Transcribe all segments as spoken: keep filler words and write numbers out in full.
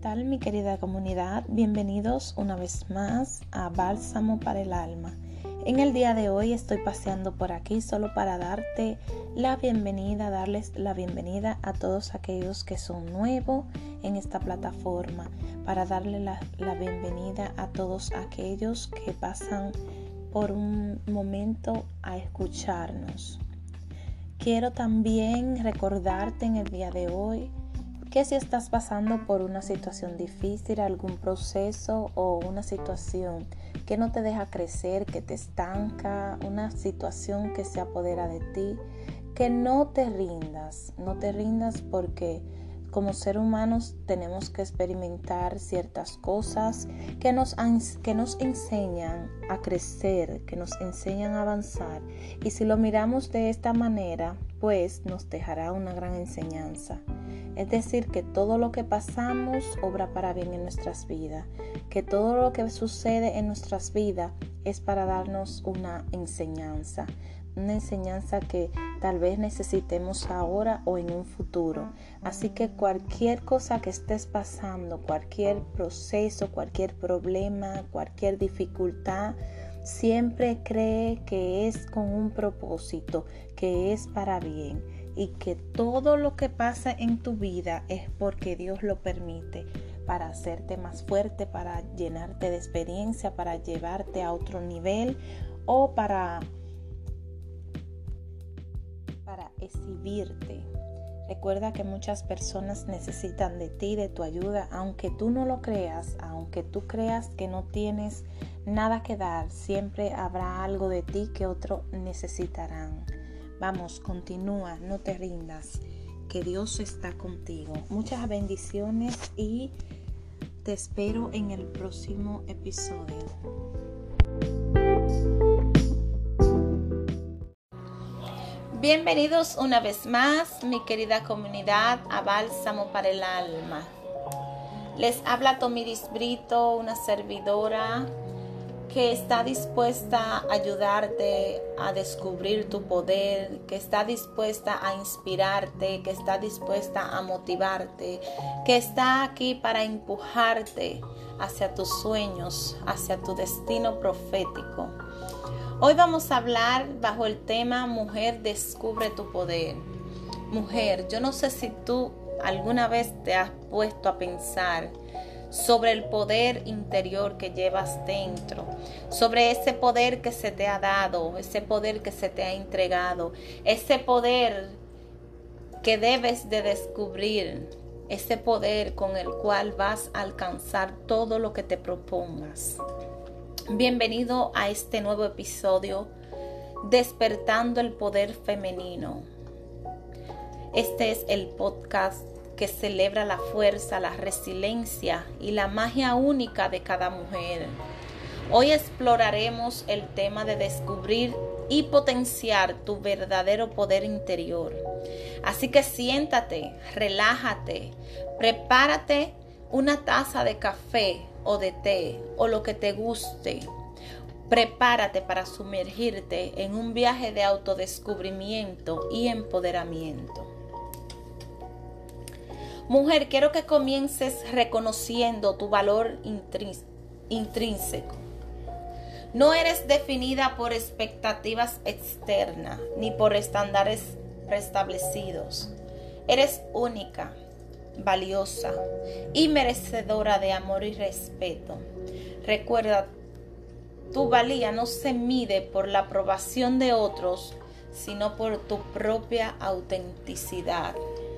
tal, mi querida comunidad? Bienvenidos una vez más a Bálsamo para el Alma. En el día de hoy estoy paseando por aquí solo para darte la bienvenida, darles la bienvenida a todos aquellos que son nuevos en esta plataforma, para darle la, la bienvenida a todos aquellos que pasan por un momento a escucharnos. Quiero también recordarte en el día de hoy que si estás pasando por una situación difícil, algún proceso o una situación que no te deja crecer, que te estanca, una situación que se apodera de ti, que no te rindas, no te rindas porque como seres humanos tenemos que experimentar ciertas cosas que nos, que nos enseñan a crecer, que nos enseñan a avanzar. Y si lo miramos de esta manera, pues nos dejará una gran enseñanza. Es decir, que todo lo que pasamos obra para bien en nuestras vidas, que todo lo que sucede en nuestras vidas es para darnos una enseñanza, una enseñanza que tal vez necesitemos ahora o en un futuro. Así que cualquier cosa que estés pasando, cualquier proceso, cualquier problema, cualquier dificultad, siempre cree que es con un propósito, que es para bien. Y que todo lo que pasa en tu vida es porque Dios lo permite, para hacerte más fuerte, para llenarte de experiencia, para llevarte a otro nivel o para, para exhibirte. Recuerda que muchas personas necesitan de ti, de tu ayuda, aunque tú no lo creas, aunque tú creas que no tienes nada que dar, siempre habrá algo de ti que otros necesitarán. Vamos, continúa, no te rindas, que Dios está contigo. Muchas bendiciones y te espero en el próximo episodio. Bienvenidos una vez más, mi querida comunidad, a Bálsamo para el Alma. Les habla Tomiris Brito, una servidora que está dispuesta a ayudarte a descubrir tu poder, que está dispuesta a inspirarte, que está dispuesta a motivarte, que está aquí para empujarte hacia tus sueños, hacia tu destino profético. Hoy vamos a hablar bajo el tema Mujer, descubre tu poder. Mujer, yo no sé si tú alguna vez te has puesto a pensar sobre el poder interior que llevas dentro, sobre ese poder que se te ha dado, ese poder que se te ha entregado, ese poder que debes de descubrir, ese poder con el cual vas a alcanzar todo lo que te propongas. Bienvenido a este nuevo episodio, Despertando el Poder Femenino. Este es el podcast que celebra la fuerza, la resiliencia y la magia única de cada mujer. Hoy exploraremos el tema de descubrir y potenciar tu verdadero poder interior. Así que siéntate, relájate, prepárate una taza de café o de té o lo que te guste. Prepárate para sumergirte en un viaje de autodescubrimiento y empoderamiento. Mujer, quiero que comiences reconociendo tu valor intrínseco. No eres definida por expectativas externas ni por estándares preestablecidos. Eres única, valiosa y merecedora de amor y respeto. Recuerda, tu valía no se mide por la aprobación de otros, sino por tu propia autenticidad.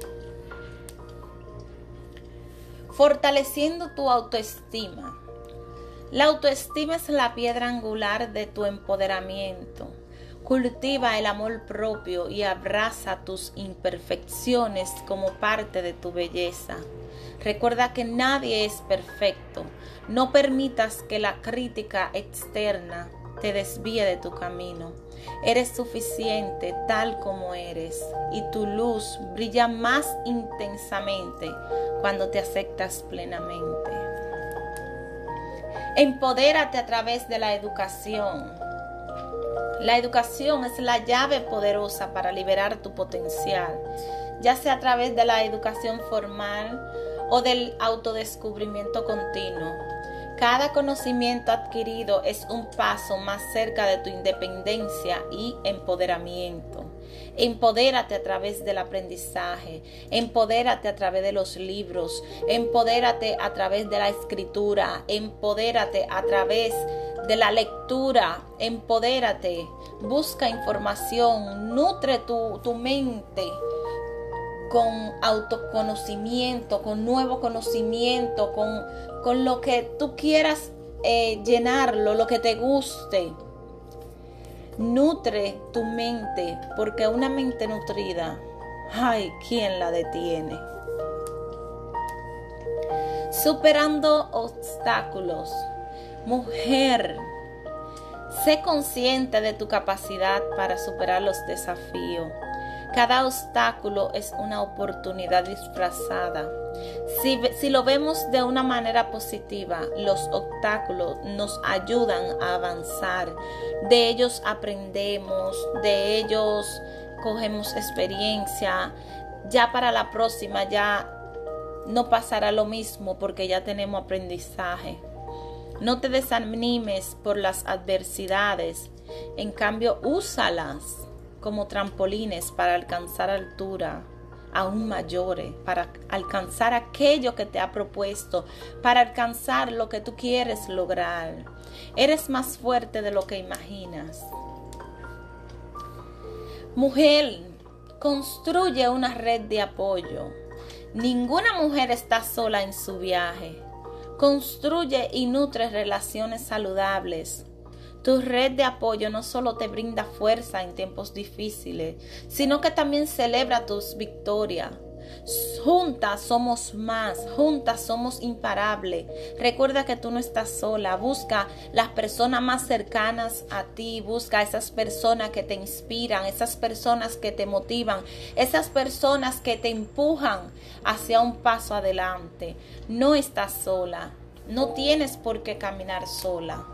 Fortaleciendo tu autoestima. La autoestima es la piedra angular de tu empoderamiento. Cultiva el amor propio y abraza tus imperfecciones como parte de tu belleza. Recuerda que nadie es perfecto. No permitas que la crítica externa te desvíe de tu camino. Eres suficiente tal como eres y tu luz brilla más intensamente cuando te aceptas plenamente. Empodérate a través de la educación. La educación es la llave poderosa para liberar tu potencial, ya sea a través de la educación formal o del autodescubrimiento continuo. Cada conocimiento adquirido es un paso más cerca de tu independencia y empoderamiento. Empodérate a través del aprendizaje, empodérate a través de los libros, empodérate a través de la escritura, empodérate a través de la lectura, empodérate, busca información, nutre tu, tu mente con autoconocimiento, con nuevo conocimiento, con, con lo que tú quieras eh, llenarlo, lo que te guste. Nutre tu mente, porque una mente nutrida, ay, ¿quién la detiene? Superando obstáculos. Mujer, sé consciente de tu capacidad para superar los desafíos. Cada obstáculo es una oportunidad disfrazada. Si, si lo vemos de una manera positiva, los obstáculos nos ayudan a avanzar. De ellos aprendemos, de ellos cogemos experiencia. Ya para la próxima ya no pasará lo mismo porque ya tenemos aprendizaje. No te desanimes por las adversidades. En cambio, úsalas como trampolines para alcanzar altura aún mayores, para alcanzar aquello que te ha propuesto, para alcanzar lo que tú quieres lograr. Eres más fuerte de lo que imaginas. Mujer, construye una red de apoyo. Ninguna mujer está sola en su viaje. Construye y nutre relaciones saludables. Tu red de apoyo no solo te brinda fuerza en tiempos difíciles, sino que también celebra tus victorias. Juntas somos más, juntas somos imparables. Recuerda que tú no estás sola. Busca las personas más cercanas a ti. Busca esas personas que te inspiran, esas personas que te motivan, esas personas que te empujan hacia un paso adelante. No estás sola. No tienes por qué caminar sola.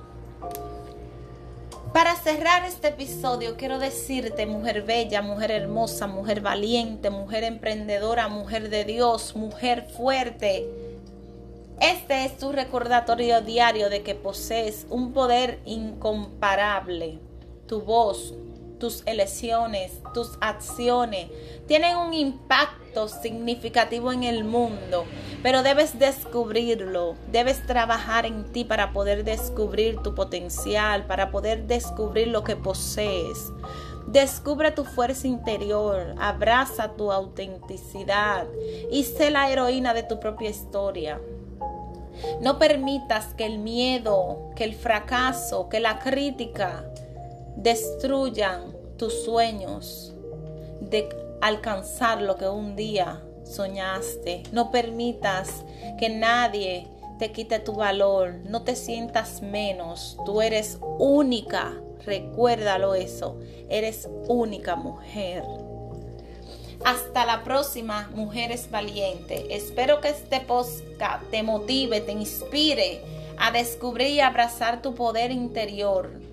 Para cerrar este episodio, quiero decirte, mujer bella, mujer hermosa, mujer valiente, mujer emprendedora, mujer de Dios, mujer fuerte. Este es tu recordatorio diario de que posees un poder incomparable. Tu voz, tus elecciones, tus acciones tienen un impacto significativo en el mundo, pero debes descubrirlo, debes trabajar en ti para poder descubrir tu potencial, para poder descubrir lo que posees. Descubre tu fuerza interior, abraza tu autenticidad y sé la heroína de tu propia historia. No permitas que el miedo, que el fracaso, que la crítica destruyan tus sueños de alcanzar lo que un día soñaste. No permitas que nadie te quite tu valor. No te sientas menos. Tú eres única. Recuérdalo eso. Eres única, mujer. Hasta la próxima, mujeres valientes. Espero que este podcast te motive, te inspire a descubrir y abrazar tu poder interior.